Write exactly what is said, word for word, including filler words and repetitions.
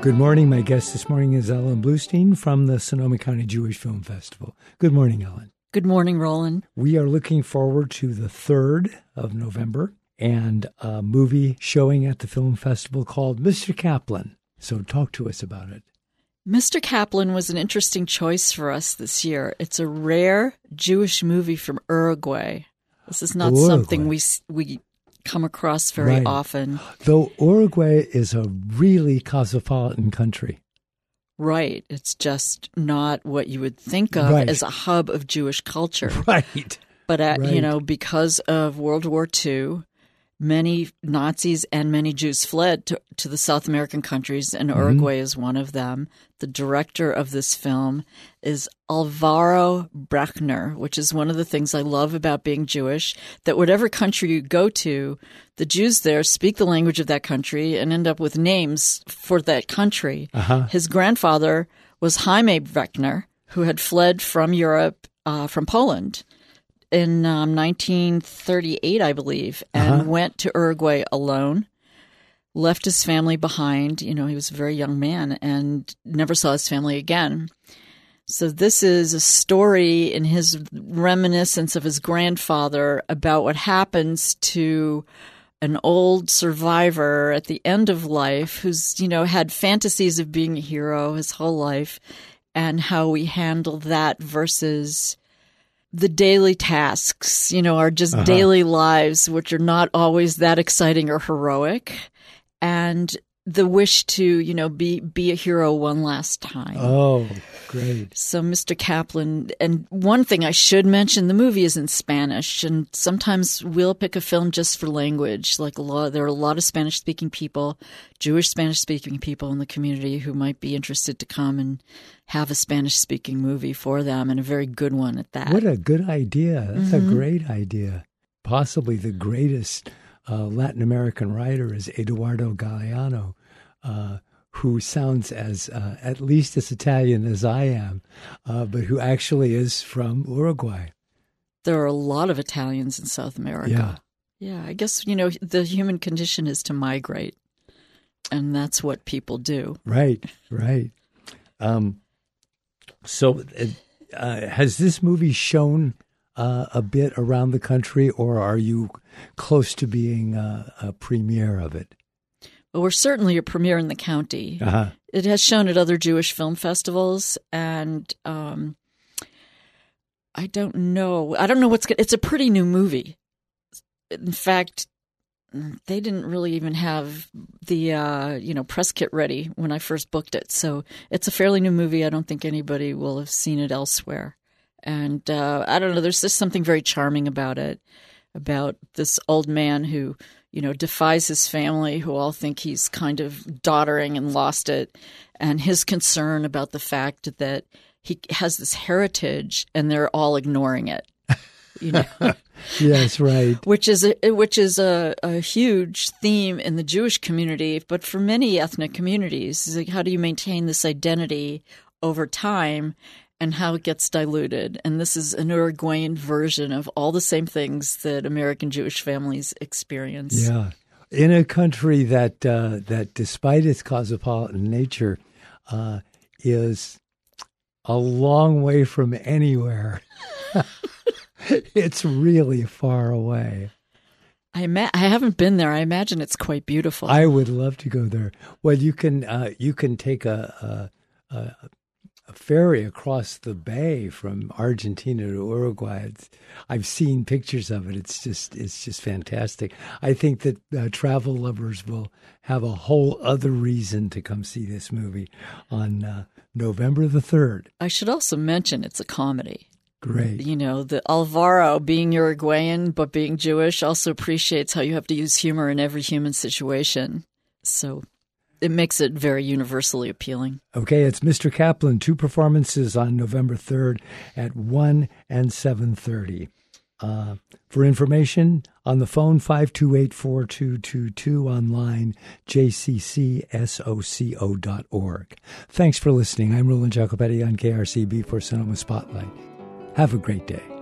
Good morning. My guest this morning is Ellen Bluestein from the Sonoma County Jewish Film Festival. Good morning, Ellen. Good morning, Roland. We are looking forward to the third of November and a movie showing at the film festival called Mister Kaplan. So talk to us about it. Mister Kaplan was an interesting choice for us this year. It's a rare Jewish movie from Uruguay. This is not Uruguay. something we we come across very Right. often. Though Uruguay is a really cosmopolitan country. Right. It's just not what you would think of Right. as a hub of Jewish culture. Right. But, uh, Right. you know, because of World War Two, many Nazis and many Jews fled to, to the South American countries, and Uruguay is one of them. The director of this film is Alvaro Brechner, which is one of the things I love about being Jewish, that whatever country you go to, the Jews there speak the language of that country and end up with names for that country. Uh-huh. His grandfather was Jaime Brechner, who had fled from Europe, uh, from Poland, in um, nineteen thirty-eight, I believe, and Uh-huh. went to Uruguay alone, left his family behind. You know, he was a very young man and never saw his family again. So this is a story in his reminiscence of his grandfather about what happens to an old survivor at the end of life who's, you know, had fantasies of being a hero his whole life, and how we handle that versus the daily tasks, you know, are just Uh-huh. daily lives, which are not always that exciting or heroic, and the wish to, you know, be be a hero one last time. Oh, great. So Mister Kaplan, and one thing I should mention, the movie is in Spanish, and sometimes we'll pick a film just for language. Like a lot, there are a lot of Spanish-speaking people, Jewish Spanish-speaking people in the community who might be interested to come and have a Spanish-speaking movie for them, and a very good one at that. What a good idea. That's Mm-hmm. a great idea. Possibly the greatest uh, Latin American writer is Eduardo Galeano, uh, who sounds as uh, at least as Italian as I am, uh, but who actually is from Uruguay. There are a lot of Italians in South America. Yeah. Yeah, I guess, you know, the human condition is to migrate, and that's what people do. Right, right. Um, so uh, uh, has this movie shown uh, a bit around the country, or are you close to being uh, a premiere of it? Well, we're certainly a premiere in the county. Uh-huh. It has shown at other Jewish film festivals, and um, I don't know. I don't know what's. It's a pretty new movie. In fact, they didn't really even have the uh, you know press kit ready when I first booked it. So it's a fairly new movie. I don't think anybody will have seen it elsewhere. And uh, I don't know. There's just something very charming about it, about this old man who, you know, defies his family, who all think he's kind of doddering and lost it, and his concern about the fact that he has this heritage and they're all ignoring it. You know, Yes, right. which is a, which is a, a huge theme in the Jewish community, but for many ethnic communities, is like, how do you maintain this identity over time, and how it gets diluted? And this is an Uruguayan version of all the same things that American Jewish families experience. Yeah, in a country that uh, that, despite its cosmopolitan nature, uh, is a long way from anywhere. It's really far away. I ima- I haven't been there. I imagine it's quite beautiful. I would love to go there. Well, you can uh, you can take a, a, a, a ferry across the bay from Argentina to Uruguay. It's, I've seen pictures of it. It's just it's just fantastic. I think that uh, travel lovers will have a whole other reason to come see this movie on uh, November the third. I should also mention it's a comedy. Great. You know, the Alvaro, being Uruguayan but being Jewish, also appreciates how you have to use humor in every human situation. So it makes it very universally appealing. Okay, it's Mister Kaplan, two performances on November third at one and seven thirty. Uh, for information, on the phone, five two eight, four two two two, online, j c c soco dot org. Thanks for listening. I'm Roland Jacobetti on K R C B for Sonoma Spotlight. Have a great day.